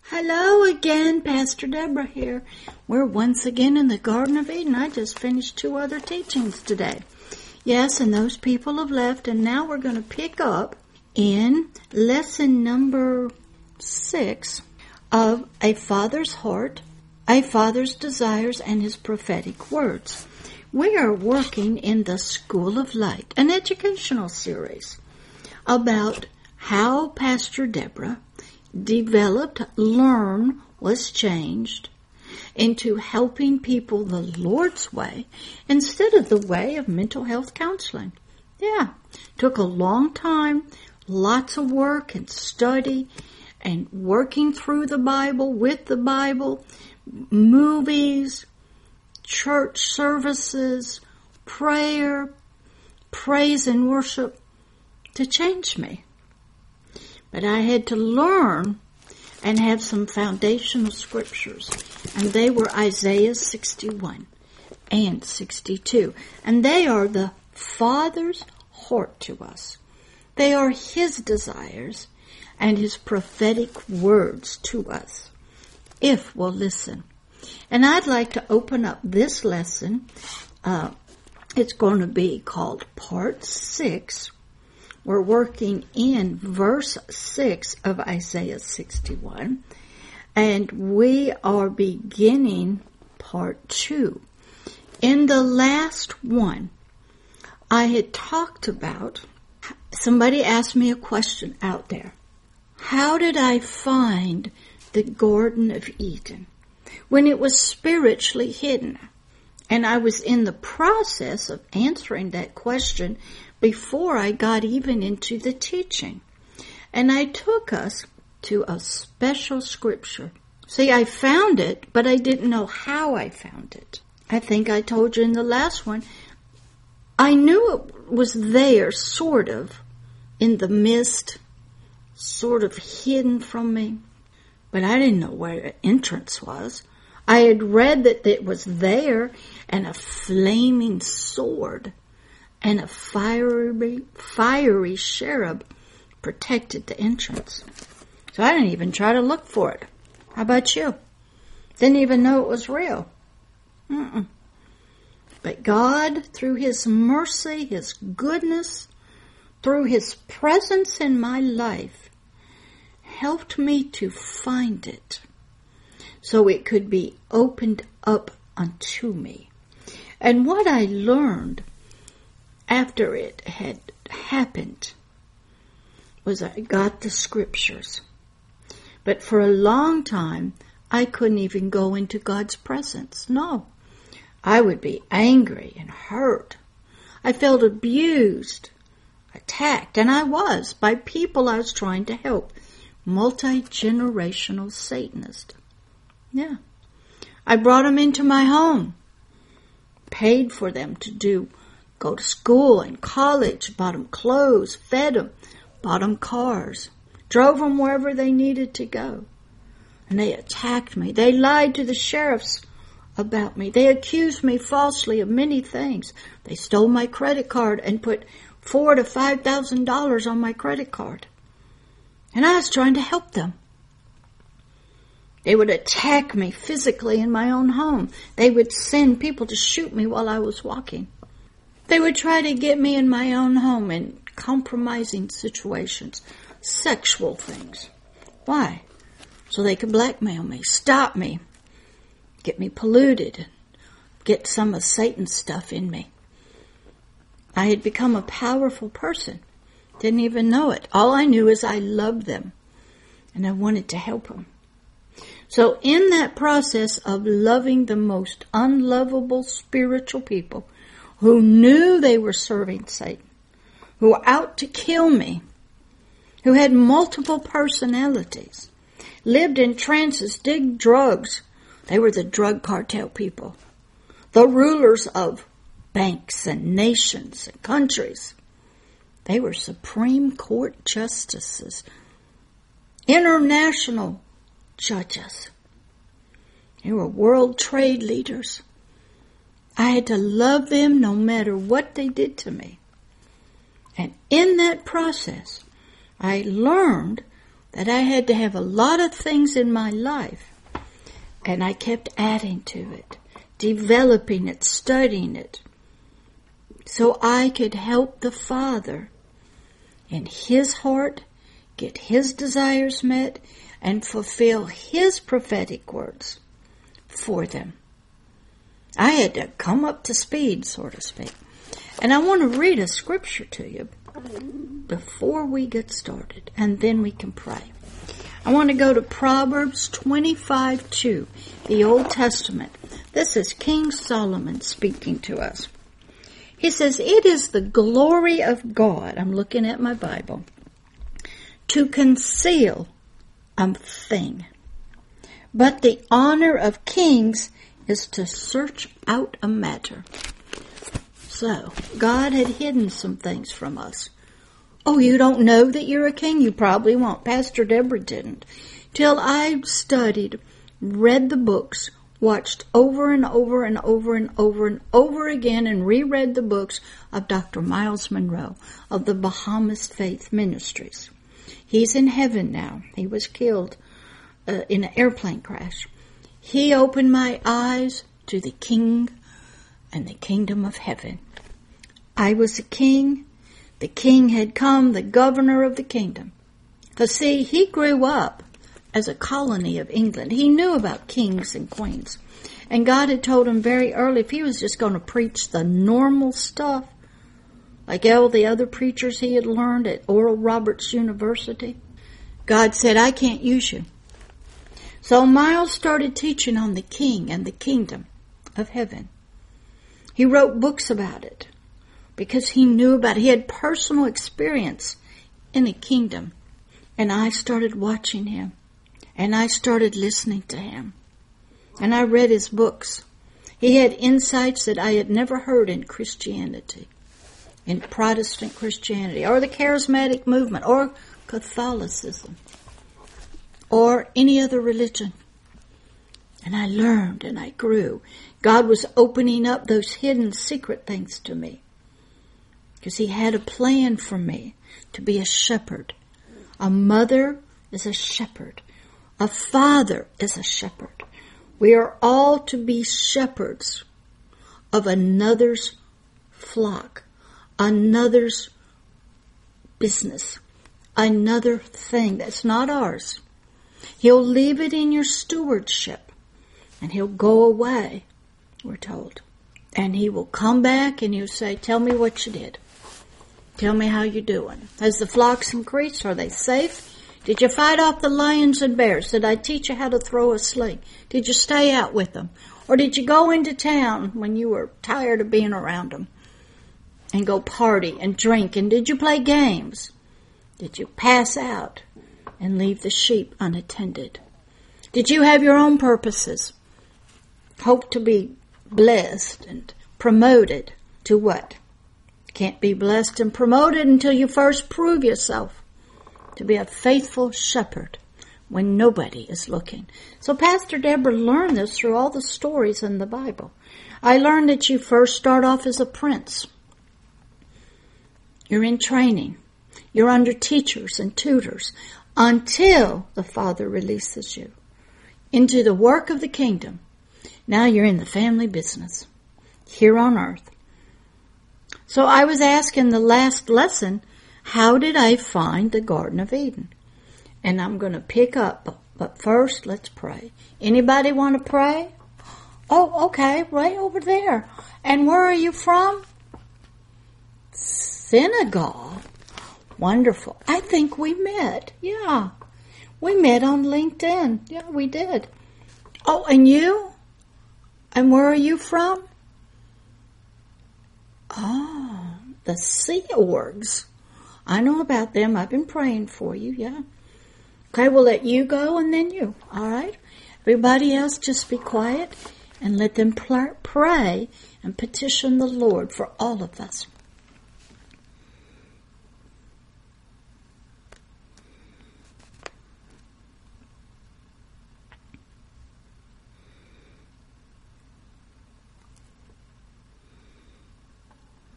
Hello again, Pastor Deborah here. We're once again in the Garden of Eden. I just finished 2 other teachings today. Yes, and those people have left, and now we're going to pick up in lesson number 6 of A Father's Heart, A Father's Desires, and His Prophetic Words. We are working in the School of Light, an educational series about how Pastor Deborah developed, learned, was changed into helping people the Lord's way instead of the way of mental health counseling. Yeah, took a long time, lots of work and study and working through the Bible, with the Bible, movies, church services, prayer, praise and worship to change me. But I had to learn and have some foundational scriptures. And they were Isaiah 61 and 62. And they are the Father's heart to us. They are His desires and His prophetic words to us, if we'll listen. And I'd like to open up this lesson. It's going to be called Part 6. We're working in verse 6 of Isaiah 61, and we are beginning part 2. In the last one, I had talked about, somebody asked me a question out there. How did I find the Garden of Eden when it was spiritually hidden? And I was in the process of answering that question before I got even into the teaching. And I took us to a special scripture. See, I found it, but I didn't know how I found it. I think I told you in the last one, I knew it was there, sort of, in the mist, sort of hidden from me, but I didn't know where the entrance was. I had read that it was there, and a flaming sword and a fiery cherub protected the entrance. So I didn't even try to look for it. How about you? Didn't even know it was real. But God, through His mercy, His goodness, through His presence in my life, helped me to find it so it could be opened up unto me. And what I learned after it had happened was I got the scriptures. But for a long time, I couldn't even go into God's presence. No. I would be angry and hurt. I felt abused, attacked, and I was, by people I was trying to help. Multi-generational Satanists. Yeah. I brought them into my home. Paid for them to go to school and college, bought them clothes, fed them, bought them cars, drove them wherever they needed to go. And they attacked me. They lied to the sheriffs about me. They accused me falsely of many things. They stole my credit card and put $4,000 to $5,000 on my credit card. And I was trying to help them. They would attack me physically in my own home. They would send people to shoot me while I was walking. They would try to get me in my own home in compromising situations, sexual things. Why? So they could blackmail me, stop me, get me polluted, get some of Satan's stuff in me. I had become a powerful person. Didn't even know it. All I knew is I loved them, and I wanted to help them. So in that process of loving the most unlovable spiritual people who knew they were serving Satan, who were out to kill me, who had multiple personalities, lived in trances, did drugs. They were the drug cartel people, the rulers of banks and nations and countries. They were Supreme Court justices, international judges. They were world trade leaders. I had to love them no matter what they did to me. And in that process, I learned that I had to have a lot of things in my life, and I kept adding to it, developing it, studying it, so I could help the Father in His heart, get His desires met, and fulfill His prophetic words for them. I had to come up to speed, so to speak. And I want to read a scripture to you before we get started, and then we can pray. I want to go to Proverbs 25:2, the Old Testament. This is King Solomon speaking to us. He says, "It is the glory of God," I'm looking at my Bible, "to conceal a thing, but the honor of kings is to search out a matter." So, God had hidden some things from us. Oh, you don't know that you're a king? You probably won't. Pastor Deborah didn't. Till I studied, read the books, watched over and over and over and over and over again, and reread the books of Dr. Miles Monroe of the Bahamas Faith Ministries. He's in heaven now. He was killed in an airplane crash. He opened my eyes to the King and the kingdom of heaven. I was a king. The king had come, the governor of the kingdom. Because, see, he grew up as a colony of England. He knew about kings and queens. And God had told him very early, if he was just going to preach the normal stuff, like all the other preachers he had learned at Oral Roberts University, God said, I can't use you. So Miles started teaching on the king and the kingdom of heaven. He wrote books about it because he knew about it. He had personal experience in a kingdom. And I started watching him. And I started listening to him. And I read his books. He had insights that I had never heard in Christianity, in Protestant Christianity, or the charismatic movement, or Catholicism, or any other religion. And I learned and I grew. God was opening up those hidden secret things to me. Because He had a plan for me to be a shepherd. A mother is a shepherd. A father is a shepherd. We are all to be shepherds of another's flock, another's business, another thing that's not ours. He'll leave it in your stewardship, and He'll go away, we're told. And He will come back and He'll say, tell me what you did. Tell me how you're doing. Has the flocks increased? Are they safe? Did you fight off the lions and bears? Did I teach you how to throw a sling? Did you stay out with them? Or did you go into town when you were tired of being around them and go party and drink? And did you play games? Did you pass out and leave the sheep unattended? Did you have your own purposes? Hope to be blessed and promoted to what? Can't be blessed and promoted until you first prove yourself to be a faithful shepherd when nobody is looking. So Pastor Deborah learned this through all the stories in the Bible. I learned that you first start off as a prince. You're in training. You're under teachers and tutors until the Father releases you into the work of the kingdom. Now you're in the family business here on earth. So I was asked in the last lesson, how did I find the Garden of Eden? And I'm going to pick up, but first let's pray. Anybody want to pray? Oh, okay, right over there. And where are you from? Senegal. Wonderful. I think we met. Yeah. We met on LinkedIn. Yeah, we did. Oh, and you? And where are you from? Oh, the Sea Orgs. I know about them. I've been praying for you, yeah. Okay, we'll let you go and then you, all right? Everybody else just be quiet and let them pray and petition the Lord for all of us.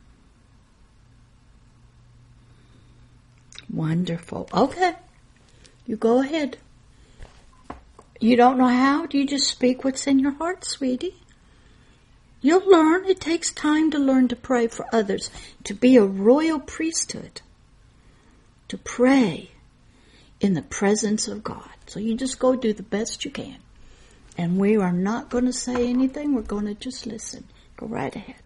Wonderful. Okay. You go ahead. You don't know how? You just speak what's in your heart, sweetie. You'll learn. It takes time to learn to pray for others, to be a royal priesthood, to pray in the presence of God. So you just go do the best you can. And we are not going to say anything. We're going to just listen. Go right ahead.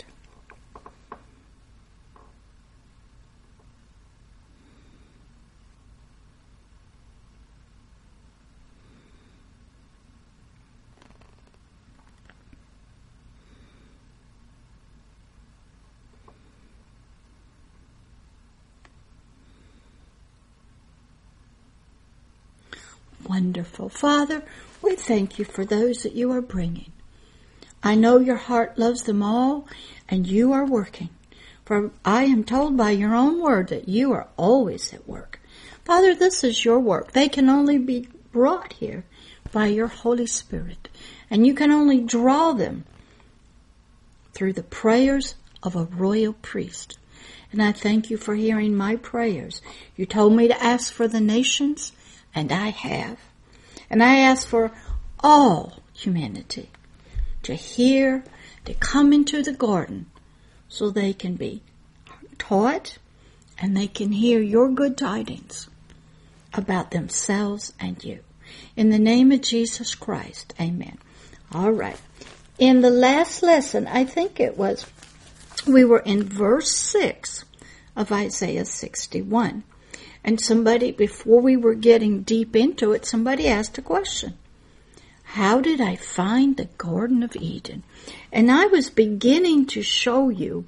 Wonderful. Father, we thank you for those that you are bringing. I know your heart loves them all, and you are working. For I am told by your own word that you are always at work. Father, this is your work. They can only be brought here by your Holy Spirit, and you can only draw them through the prayers of a royal priest. And I thank you for hearing my prayers. You told me to ask for the nations, and I have. And I ask for all humanity to hear, to come into the garden so they can be taught and they can hear your good tidings about themselves and you. In the name of Jesus Christ, amen. All right. In the last lesson, I think it was, we were in verse 6 of Isaiah 61. And somebody, before we were getting deep into it, somebody asked a question. How did I find the Garden of Eden? And I was beginning to show you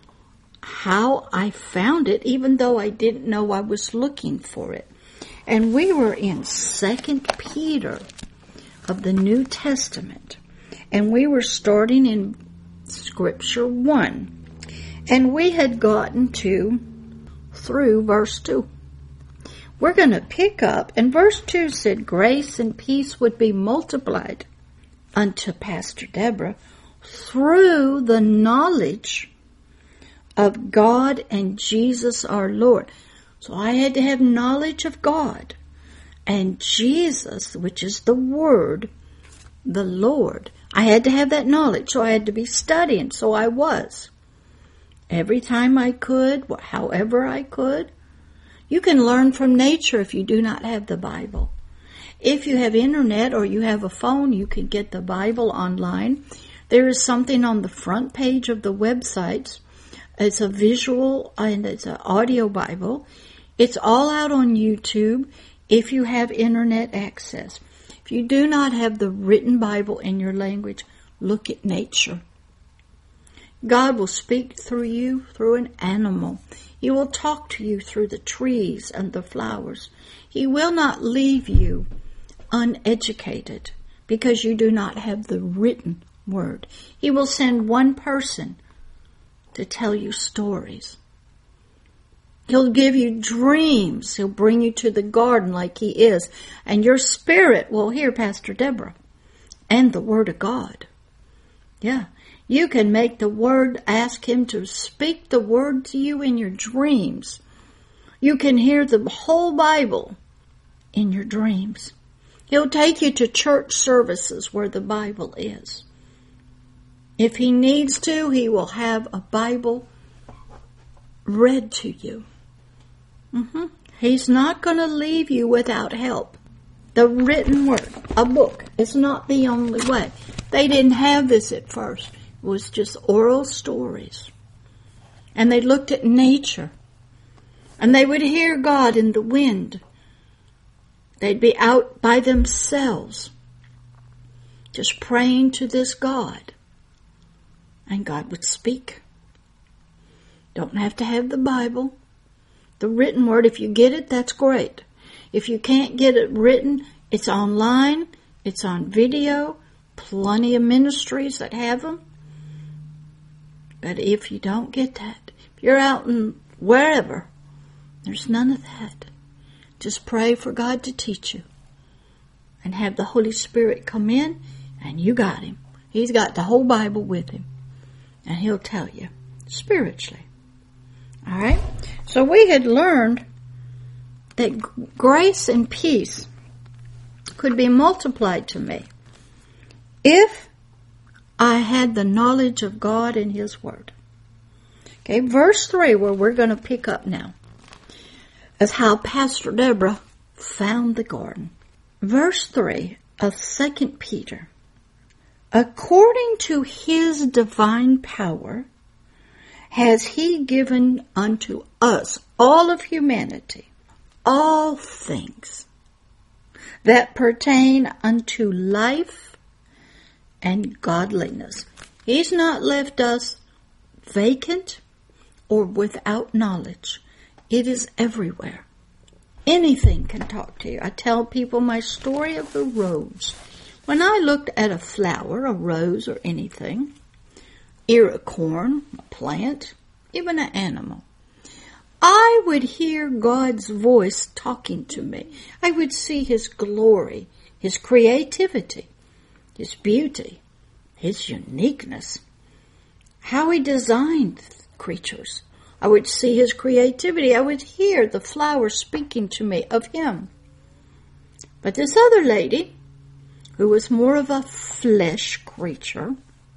how I found it, even though I didn't know I was looking for it. And we were in 2 Peter of the New Testament. And we were starting in Scripture 1. And we had gotten through verse 2. We're going to pick up, and verse 2 said, grace and peace would be multiplied unto Pastor Deborah through the knowledge of God and Jesus our Lord. So I had to have knowledge of God and Jesus, which is the Word, the Lord. I had to have that knowledge, so I had to be studying, so I was. Every time I could, however I could. You can learn from nature if you do not have the Bible. If you have internet or you have a phone, you can get the Bible online. There is something on the front page of the websites. It's a visual and it's an audio Bible. It's all out on YouTube if you have internet access. If you do not have the written Bible in your language, look at nature. God will speak through you through an animal. He will talk to you through the trees and the flowers. He will not leave you uneducated because you do not have the written word. He will send one person to tell you stories. He'll give you dreams. He'll bring you to the garden like he is. And your spirit will hear Pastor Deborah and the Word of God. Yeah. You can make the Word, ask him to speak the Word to you in your dreams. You can hear the whole Bible in your dreams. He'll take you to church services where the Bible is. If he needs to, he will have a Bible read to you. He's not going to leave you without help. The written Word, a book, is not the only way. They didn't have this at first. It was just oral stories. And they looked at nature. And they would hear God in the wind. They'd be out by themselves, just praying to this God. And God would speak. Don't have to have the Bible. The written Word, if you get it, that's great. If you can't get it written, it's online, it's on video, plenty of ministries that have them. But if you don't get that, if you're out in wherever, there's none of that. Just pray for God to teach you and have the Holy Spirit come in and you got him. He's got the whole Bible with him and he'll tell you spiritually. All right. So we had learned that grace and peace could be multiplied to me if I had the knowledge of God and His Word. Okay, verse 3, where we're going to pick up now, is how Pastor Deborah found the garden. Verse 3 of 2 Peter. According to His divine power has He given unto us, all of humanity, all things that pertain unto life and godliness. He's not left us vacant or without knowledge. It is everywhere. Anything can talk to you. I tell people my story of the rose. When I looked at a flower, a rose or anything, ear of corn, a plant, even an animal, I would hear God's voice talking to me. I would see His glory, His creativity, His beauty, His uniqueness, how He designed creatures. I would see His creativity. I would hear the flower speaking to me of Him. But this other lady, who was more of a flesh creature,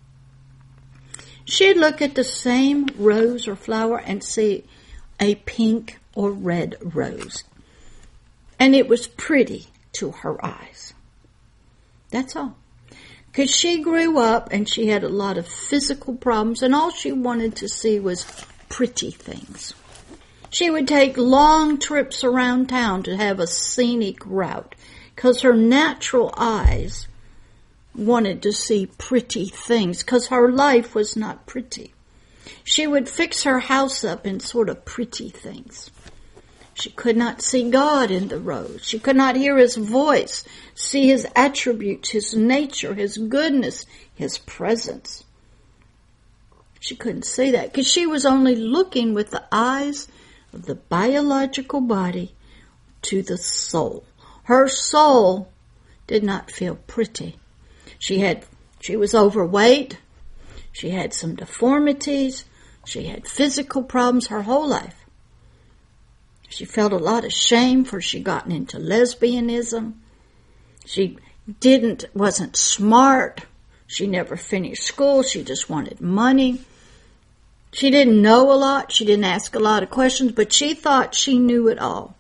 she'd look at the same rose or flower and see a pink or red rose. And it was pretty to her eyes. That's all. Because she grew up and she had a lot of physical problems, and all she wanted to see was pretty things. She would take long trips around town to have a scenic route because her natural eyes wanted to see pretty things because her life was not pretty. She would fix her house up in sort of pretty things. She could not see God in the rose. She could not hear His voice, see His attributes, His nature, His goodness, His presence. She couldn't see that because she was only looking with the eyes of the biological body to the soul. Her soul did not feel pretty. She was overweight. She had some deformities. She had physical problems her whole life. She felt a lot of shame for she gotten into lesbianism. She wasn't smart. She never finished school. She just wanted money. She didn't know a lot. She didn't ask a lot of questions, but she thought she knew it all.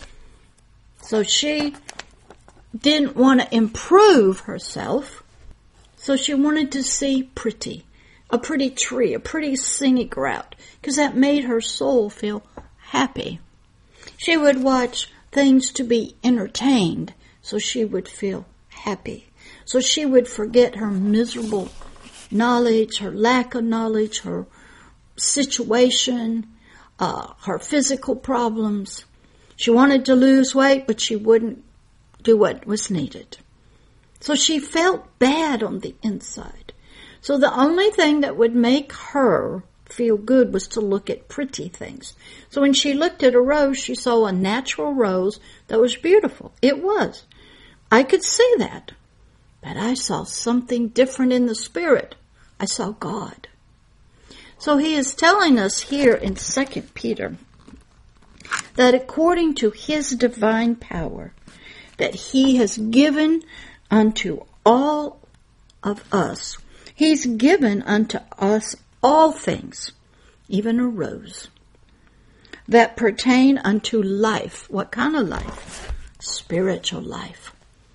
So she didn't want to improve herself. So she wanted to see pretty, a pretty tree, a pretty scenic route, because that made her soul feel happy. She would watch things to be entertained, so she would feel happy. So she would forget her miserable knowledge, her lack of knowledge, her situation, her physical problems. She wanted to lose weight, but she wouldn't do what was needed. So she felt bad on the inside. So the only thing that would make her feel good was to look at pretty things. So when she looked at a rose, she saw a natural rose that was beautiful. It was. I could see that. But I saw something different in the spirit. I saw God. So he is telling us here in 2 Peter that according to His divine power, that He has given unto all of us, He's given unto us all things, even a rose, that pertain unto life. What kind of life? Spiritual life.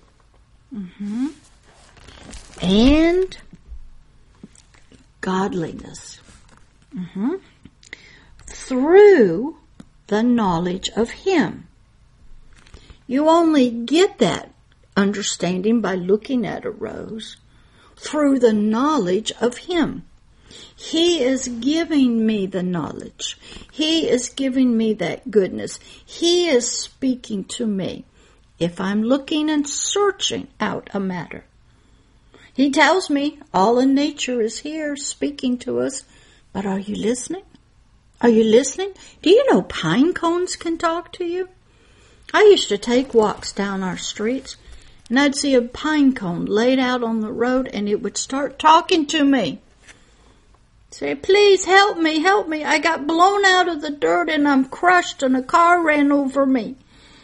And godliness. Through the knowledge of Him. You only get that understanding by looking at a rose through the knowledge of Him. He is giving me the knowledge. He is giving me that goodness. He is speaking to me if I'm looking and searching out a matter. He tells me all in nature is here speaking to us, but are you listening? Are you listening? Do you know pine cones can talk to you? I used to take walks down our streets, and I'd see a pine cone laid out on the road, and it would start talking to me. Say, please help me. I got blown out of the dirt, and I'm crushed, and a car ran over me.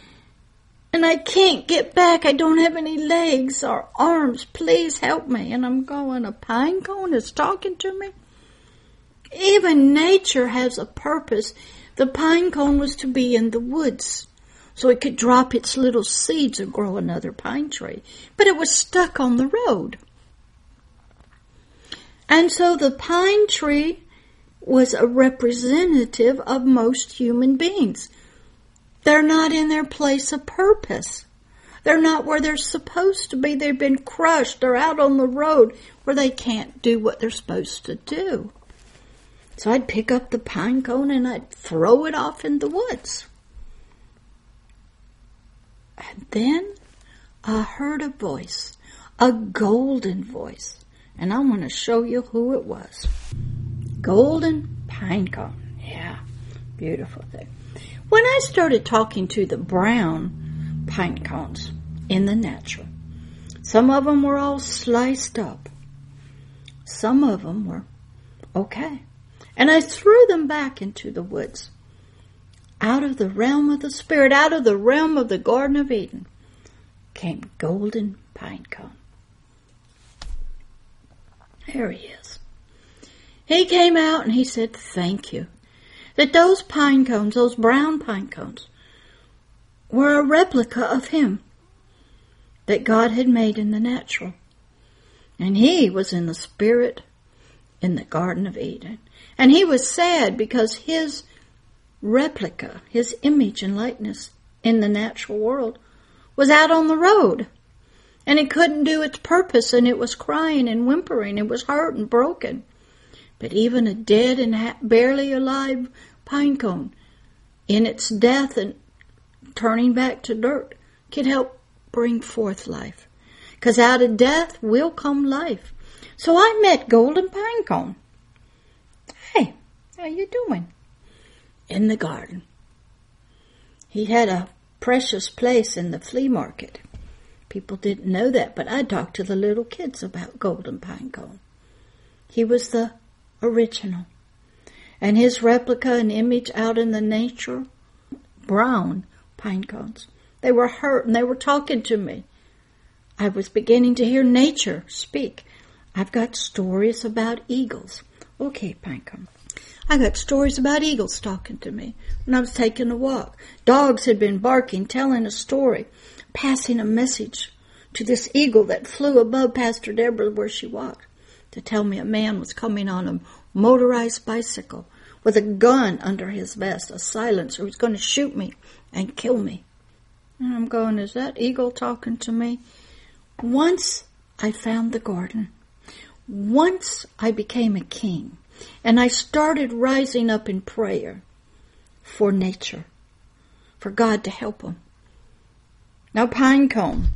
And I can't get back. I don't have any legs or arms. Please help me. And I'm going, a pine cone is talking to me? Even nature has a purpose. The pine cone was to be in the woods, so it could drop its little seeds and grow another pine tree. But it was stuck on the road. And so the pine tree was a representative of most human beings. They're not in their place of purpose. They're not where they're supposed to be. They've been crushed. They're out on the road where they can't do what they're supposed to do. So I'd pick up the pine cone and I'd throw it off in the woods. And then I heard a voice, a golden voice. And I want to show you who it was. Golden pine cone. Yeah, beautiful thing. When I started talking to the brown pine cones in the natural, some of them were all sliced up. Some of them were okay. And I threw them back into the woods. Out of the realm of the Spirit, out of the realm of the Garden of Eden, came golden pine cone. There he is. He came out and he said, thank you. That those pine cones, those brown pine cones, were a replica of him that God had made in the natural. And he was in the Spirit in the Garden of Eden. And he was sad because his replica, his image and likeness in the natural world, was out on the road. And it couldn't do its purpose, and it was crying and whimpering. It was hurt and broken. But even a dead and barely alive pine cone, in its death and turning back to dirt, could help bring forth life. Because out of death will come life. So I met Golden Pine Cone. Hey, how you doing? In the garden. He had a precious place in the flea market. People didn't know that, but I talked to the little kids about Golden Pine Cone. He was the original. And his replica and image out in the nature, brown pine cones. They were hurt and they were talking to me. I was beginning to hear nature speak. I've got stories about eagles. Okay, pine cone. I got stories about eagles talking to me when I was taking a walk. Dogs had been barking, telling a story, passing a message to this eagle that flew above Pastor Deborah where she walked, to tell me a man was coming on a motorized bicycle with a gun under his vest, a silencer, who was going to shoot me and kill me. And I'm going, is that eagle talking to me? Once I found the garden. Once I became a king. And I started rising up in prayer for nature, for God to help him. Now, pine cone,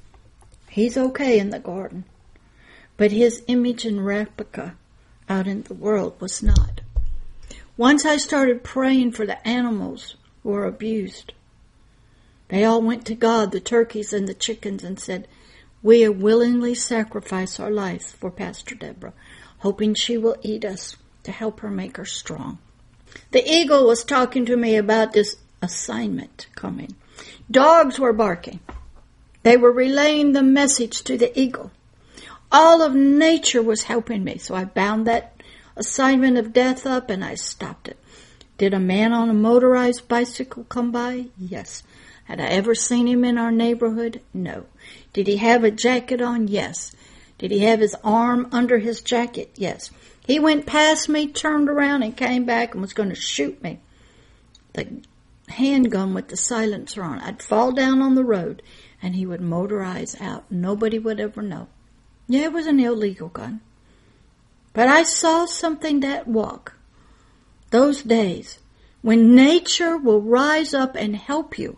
he's okay in the garden, but his image and replica out in the world was not. Once I started praying for the animals who were abused. They all went to God, the turkeys and the chickens, and said, we willingly sacrifice our lives for Pastor Deborah, hoping she will eat us to help her make her strong. The eagle was talking to me about this assignment coming. Dogs were barking. They were relaying the message to the eagle. All of nature was helping me, so I bound that assignment of death up and I stopped it. Did a man on a motorized bicycle come by? Yes. Had I ever seen him in our neighborhood? No. Did he have a jacket on? Yes. Did he have his arm under his jacket? Yes. He went past me, turned around, and came back and was going to shoot me. The handgun with the silencer on. I'd fall down on the road, and he would motorize out. Nobody would ever know. Yeah, it was an illegal gun. But I saw something that walk. Those days when nature will rise up and help you.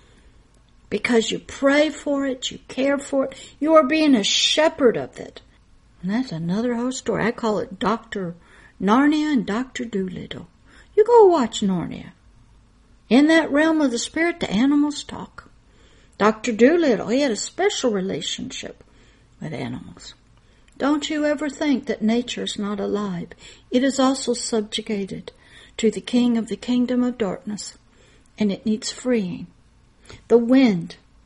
Because you pray for it, you care for it, you are being a shepherd of it. And that's another whole story. I call it Dr. Narnia and Dr. Dolittle. You go watch Narnia. In that realm of the spirit, the animals talk. Dr. Dolittle, he had a special relationship with animals. Don't you ever think that nature is not alive. It is also subjugated to the king of the kingdom of darkness, and it needs freeing. The wind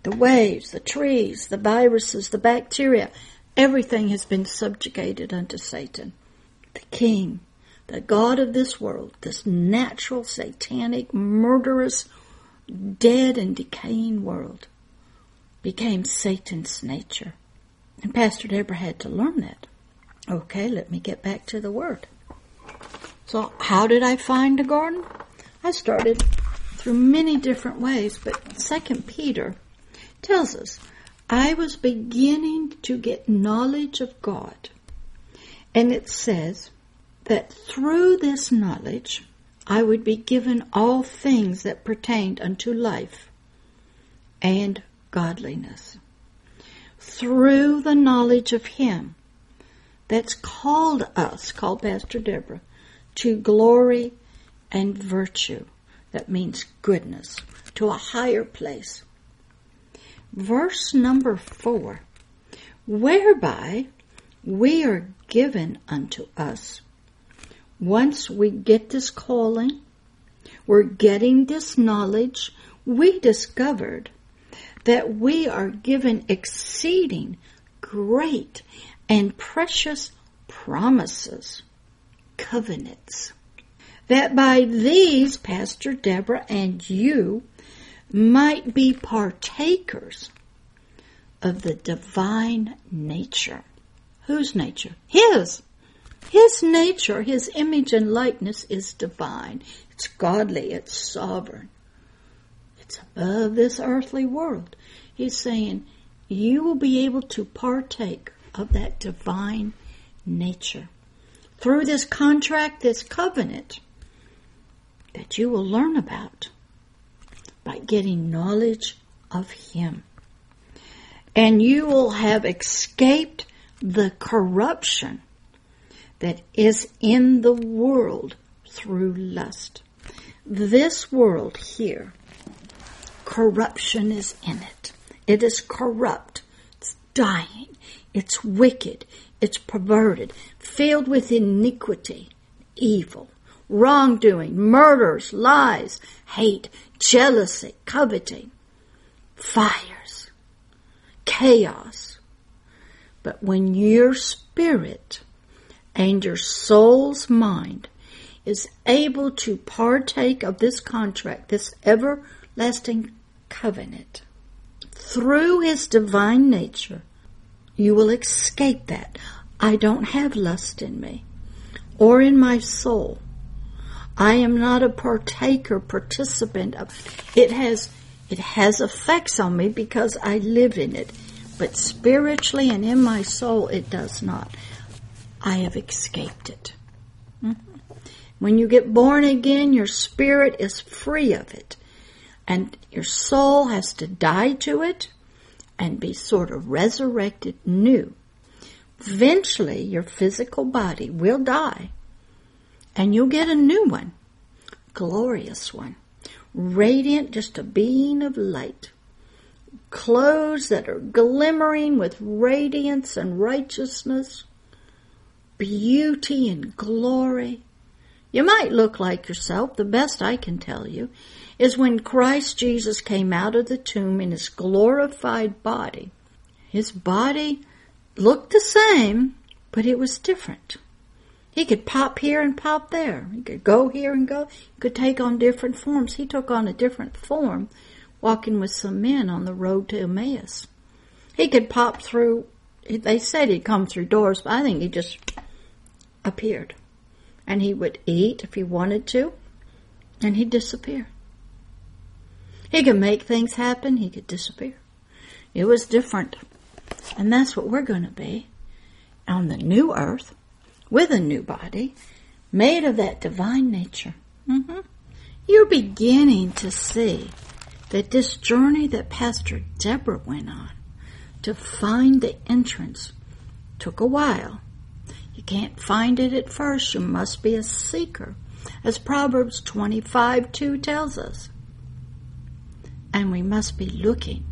The waves, the trees, the viruses, the bacteria, everything has been subjugated unto Satan. The king, the god of this world, this natural, satanic, murderous, dead and decaying world, became Satan's nature. And Pastor Deborah had to learn that. Okay, let me get back to the Word. So how did I find the garden? I started through many different ways, but 2 Peter tells us, I was beginning to get knowledge of God. And it says that through this knowledge, I would be given all things that pertained unto life and godliness. Through the knowledge of Him that's called us, called Pastor Deborah, to glory and virtue. That means goodness, to a higher place. Verse number 4, whereby we are given unto us. Once we get this calling, we're getting this knowledge, we discovered that we are given exceeding great and precious promises, covenants, that by these, Pastor Deborah and you, might be partakers of the divine nature. Whose nature? His. His nature, His image and likeness is divine. It's godly. It's sovereign. It's above this earthly world. He's saying you will be able to partake of that divine nature through this contract, this covenant that you will learn about by getting knowledge of Him. And you will have escaped the corruption that is in the world through lust. This world here, corruption is in it. It is corrupt. It's dying. It's wicked. It's perverted. Filled with iniquity, evil, wrongdoing, murders, lies, hate, jealousy, coveting, fires, chaos. But when your spirit and your soul's mind is able to partake of this contract, this everlasting covenant, through His divine nature, you will escape that. I don't have lust in me or in my soul. I am not a partaker, participant of it. It has effects on me because I live in it. But spiritually and in my soul, it does not. I have escaped it. When you get born again, your spirit is free of it. And your soul has to die to it and be sort of resurrected new. Eventually, your physical body will die. And you'll get a new one. Glorious one. Radiant, just a being of light. Clothes that are glimmering with radiance and righteousness. Beauty and glory. You might look like yourself. The best I can tell you is when Christ Jesus came out of the tomb in His glorified body. His body looked the same, but it was different. He could pop here and pop there. He could go here and go. He could take on different forms. He took on a different form walking with some men on the road to Emmaus. He could pop through, they said he'd come through doors, but I think he just appeared. And he would eat if he wanted to, and he'd disappear. He could make things happen. He could disappear. It was different. And that's what we're going to be on the new earth with a new body made of that divine nature. You're beginning to see that this journey that Pastor Deborah went on to find the entrance took a while. You can't find it at first. You must be a seeker, as Proverbs 25:2 tells us. And we must be looking.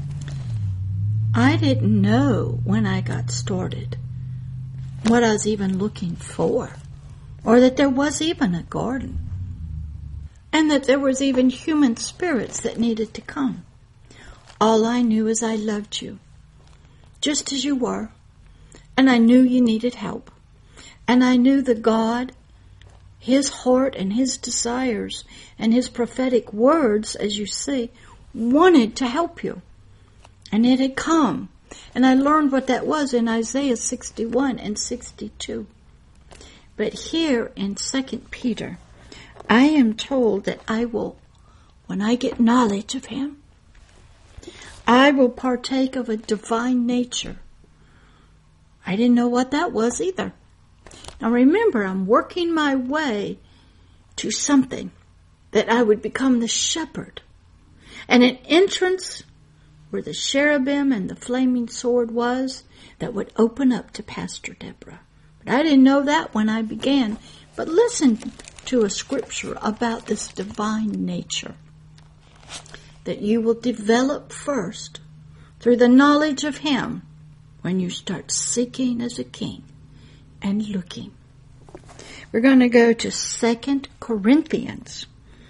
I didn't know when I got started what I was even looking for, or that there was even a garden, and that there was even human spirits that needed to come. All I knew is I loved you, just as you were, and I knew you needed help. And I knew the God, His heart and His desires and His prophetic words, as you see, wanted to help you. And it had come. And I learned what that was in Isaiah 61 and 62. But here in 2 Peter, I am told that I will, when I get knowledge of Him, I will partake of a divine nature. I didn't know what that was either. Now remember, I'm working my way to something that I would become the shepherd. And an entrance where the cherubim and the flaming sword was that would open up to Pastor Deborah. But I didn't know that when I began. But listen to a scripture about this divine nature that you will develop first through the knowledge of Him when you start seeking as a king and looking. We're going to go to 2 Corinthians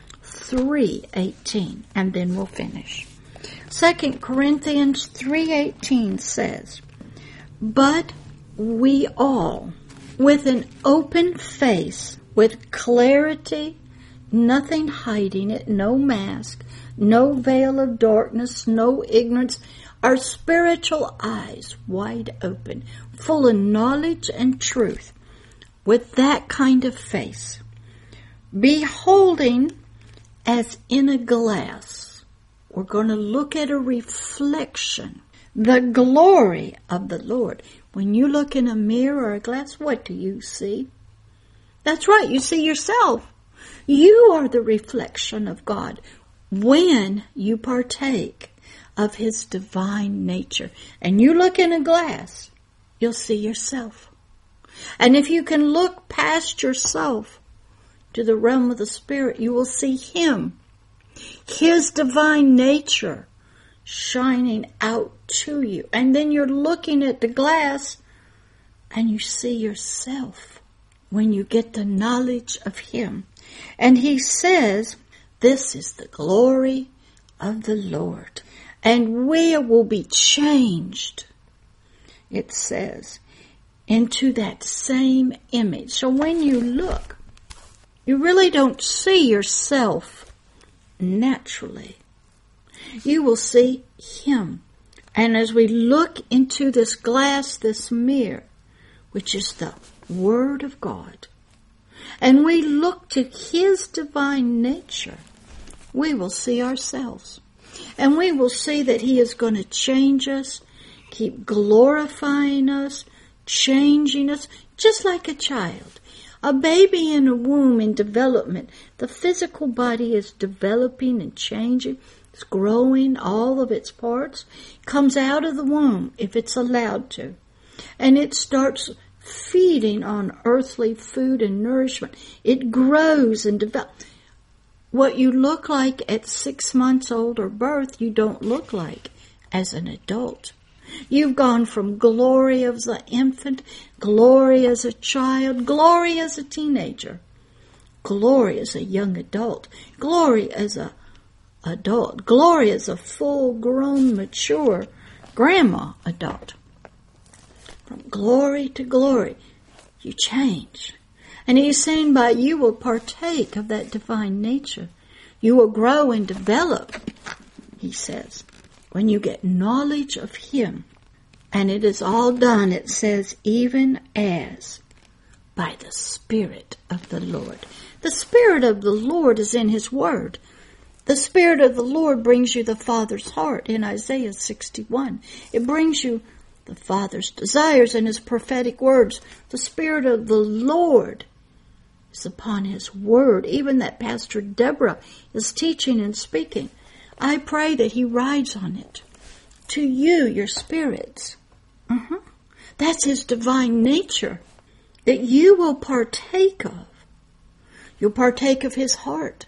3:18, and then we'll finish. 2 Corinthians 3:18 says, "But we all, with an open face, with clarity, nothing hiding it, no mask, no veil of darkness, no ignorance, our spiritual eyes wide open, full of knowledge and truth, with that kind of face, beholding as in a glass." We're going to look at a reflection, the glory of the Lord. When you look in a mirror or a glass, what do you see? That's right, you see yourself. You are the reflection of God when you partake of His divine nature. And you look in a glass, you'll see yourself. And if you can look past yourself to the realm of the Spirit, you will see Him, His divine nature shining out to you. And then you're looking at the glass and you see yourself when you get the knowledge of Him. And He says, this is the glory of the Lord. And we will be changed, it says, into that same image. So when you look, you really don't see yourself naturally. You will see Him. And as we look into this glass, this mirror, which is the Word of God, and we look to His divine nature, we will see ourselves. And we will see that He is going to change us, keep glorifying us, changing us, just like a child. A baby in a womb in development, the physical body is developing and changing. It's growing, all of its parts. Comes out of the womb if it's allowed to. And it starts feeding on earthly food and nourishment. It grows and develops. What you look like at 6 months old or birth, you don't look like as an adult. You've gone from glory as an infant, glory as a child, glory as a teenager, glory as a young adult, glory as a adult, glory as a full-grown, mature grandma adult. From glory to glory, you change. And He's saying by you will partake of that divine nature. You will grow and develop, He says, when you get knowledge of Him. And it is all done, it says, even as by the Spirit of the Lord. The Spirit of the Lord is in His Word. The Spirit of the Lord brings you the Father's heart in Isaiah 61. It brings you the Father's desires and His prophetic words. The Spirit of the Lord is upon His Word. Even that Pastor Deborah is teaching and speaking. I pray that He rides on it. To you, your spirits. That's His divine nature that you will partake of. You'll partake of His heart.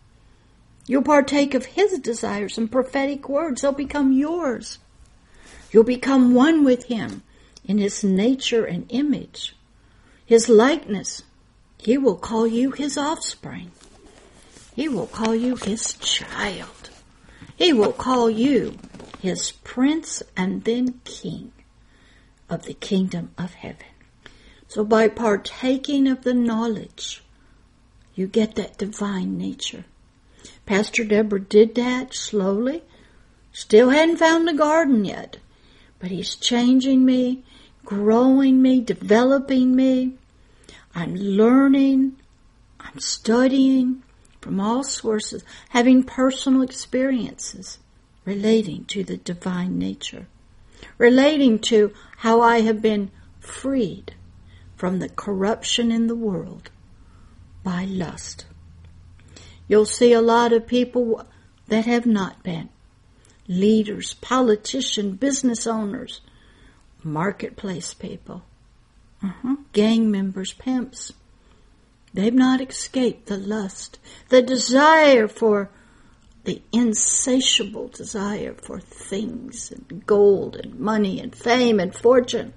You'll partake of His desires and prophetic words. They'll become yours. You'll become one with Him in His nature and image, His likeness. He will call you His offspring. He will call you His child. He will call you his prince and then king of the kingdom of heaven. So by partaking of the knowledge, you get that divine nature. Pastor Deborah did that slowly. Still hadn't found the garden yet, but he's changing me, growing me, developing me. I'm learning, I'm studying from all sources, having personal experiences relating to the divine nature, relating to how I have been freed from the corruption in the world by lust. You'll see a lot of people that have not been. Leaders, politicians, business owners, marketplace people, gang members, pimps. They've not escaped the lust, the desire for the insatiable desire for things and gold and money and fame and fortune,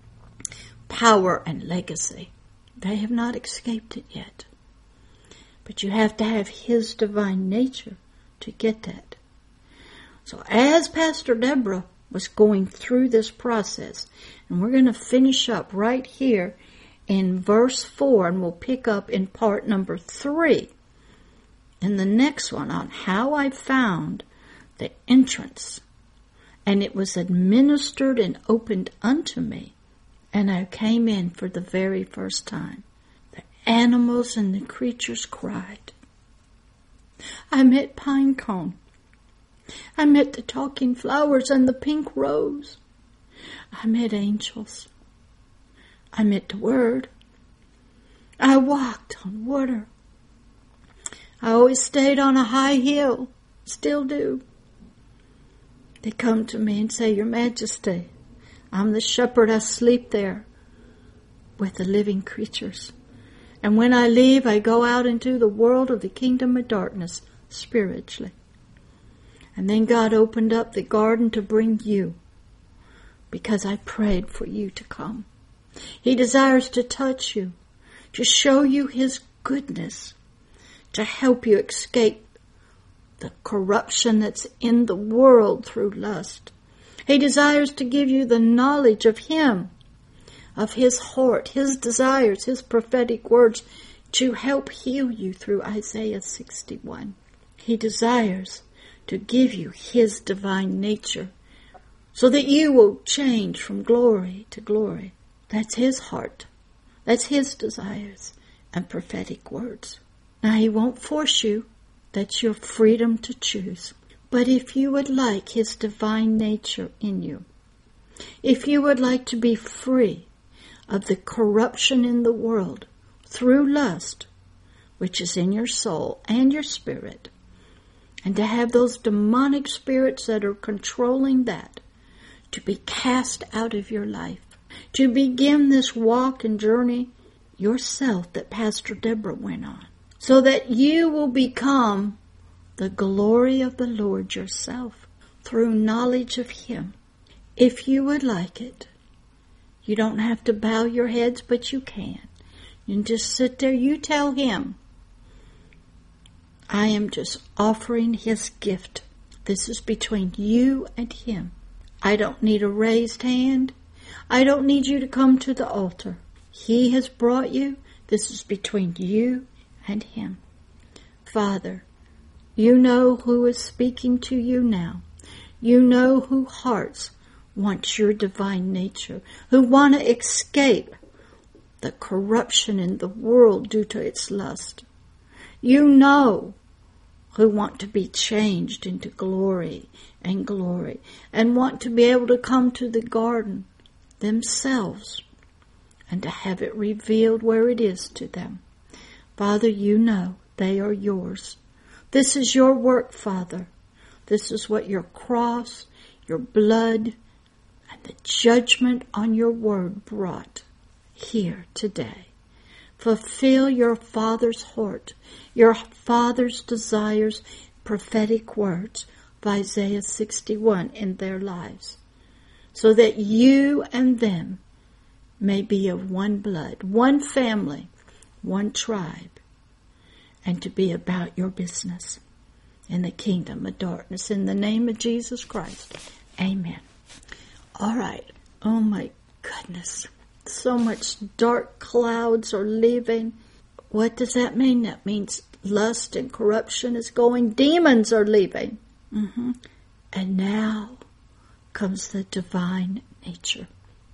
power and legacy. They have not escaped it yet. But you have to have his divine nature to get that. So as Pastor Deborah was going through this process, and we're going to finish up right here in verse 4, and we'll pick up in part number 3 in the next one on how I found the entrance, and it was administered and opened unto me, and I came in for the very first time. The animals and the creatures cried. I met pine cone. I met the talking flowers and the pink rose. I met angels. I met the Word. I walked on water. I always stayed on a high hill, still do. They come to me and say, Your Majesty, I'm the shepherd. I sleep there with the living creatures. And when I leave, I go out into the world of the kingdom of darkness spiritually. And then God opened up the garden to bring you, because I prayed for you to come. He desires to touch you, to show you his goodness, to help you escape the corruption that's in the world through lust. He desires to give you the knowledge of him, of his heart, his desires, his prophetic words, to help heal you through Isaiah 61. He desires to give you his divine nature so that you will change from glory to glory. That's his heart. That's his desires and prophetic words. Now, he won't force you. That's your freedom to choose. But if you would like his divine nature in you, if you would like to be free of the corruption in the world through lust, which is in your soul and your spirit, and to have those demonic spirits that are controlling that to be cast out of your life, to begin this walk and journey yourself that Pastor Deborah went on, so that you will become the glory of the Lord yourself through knowledge of him. If you would like it, you don't have to bow your heads, but you can. You can just sit there. You tell him, I am just offering his gift. This is between you and him. I don't need a raised hand. I don't need you to come to the altar. He has brought you. This is between you and him. Father, you know who is speaking to you now. You know who hearts want your divine nature, who want to escape the corruption in the world due to its lust. You know who want to be changed into glory and want to be able to come to the garden themselves and to have it revealed where it is to them. Father, you know they are yours. This is your work, Father. This is what your cross, your blood, and the judgment on your word brought here today. Fulfill your Father's heart, your Father's desires, prophetic words of Isaiah 61 in their lives, so that you and them may be of one blood, one family, one tribe, and to be about your business. in the kingdom of darkness. In the name of Jesus Christ, amen. All right. Oh my goodness. So much dark clouds are leaving. What does that mean? That means lust and corruption is going. Demons are leaving. And now comes the divine nature.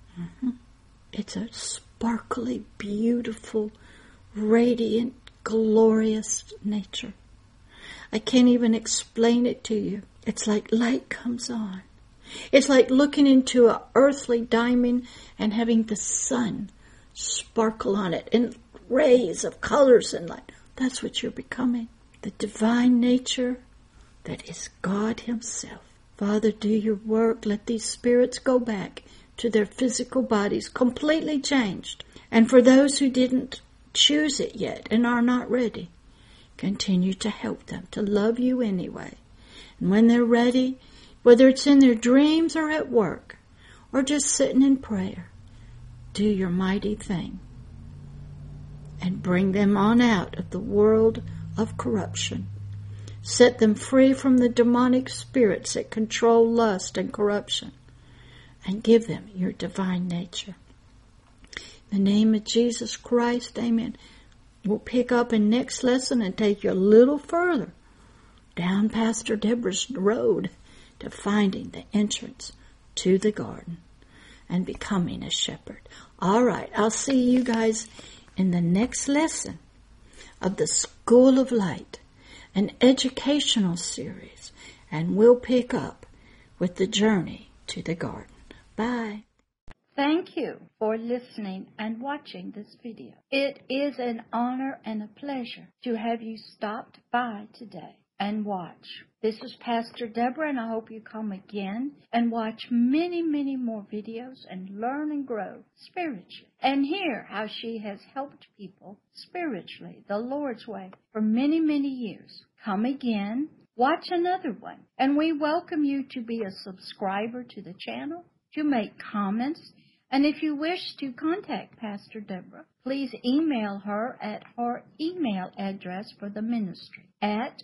It's a sparkly, beautiful, radiant, glorious nature. I can't even explain it to you. It's like light comes on. It's like looking into an earthly diamond and having the sun sparkle on it in rays of colors and light. That's what you're becoming. The divine nature that is God Himself. Father, do your work. Let these spirits go back to their physical bodies, completely changed. And for those who didn't choose it yet and are not ready, continue to help them to love you anyway. And when they're ready, whether it's in their dreams or at work, or just sitting in prayer, do your mighty thing and bring them on out of the world of corruption. Set them free from the demonic spirits that control lust and corruption, and give them your divine nature. In the name of Jesus Christ, amen. We'll pick up in next lesson and take you a little further down Pastor Deborah's road to finding the entrance to the garden and becoming a shepherd. All right, I'll see you guys in the next lesson of the School of Light, an educational series, and we'll pick up with the journey to the garden. Bye. Thank you for listening and watching this video. It is an honor and a pleasure to have you stopped by today and watch. This is Pastor Deborah, and I hope you come again and watch many, many more videos and learn and grow spiritually and hear how she has helped people spiritually, the Lord's way, for many, many years. Come again, watch another one, and we welcome you to be a subscriber to the channel, to make comments, and if you wish to contact Pastor Deborah, please email her at her email address for the ministry at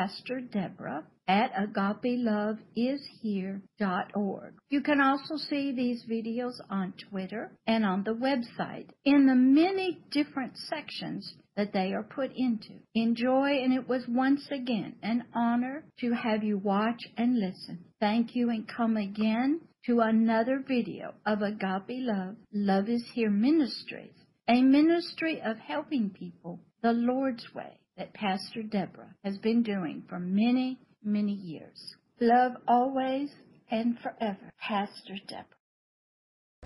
pastordeborah@agapeloveishere.org. You can also see these videos on Twitter and on the website in the many different sections that they are put into. Enjoy, and it was once again an honor to have you watch and listen. Thank you, and come again to another video of Agape Love, Love is Here Ministries, a ministry of helping people the Lord's way that Pastor Deborah has been doing for many, many years. Love always and forever, Pastor Deborah.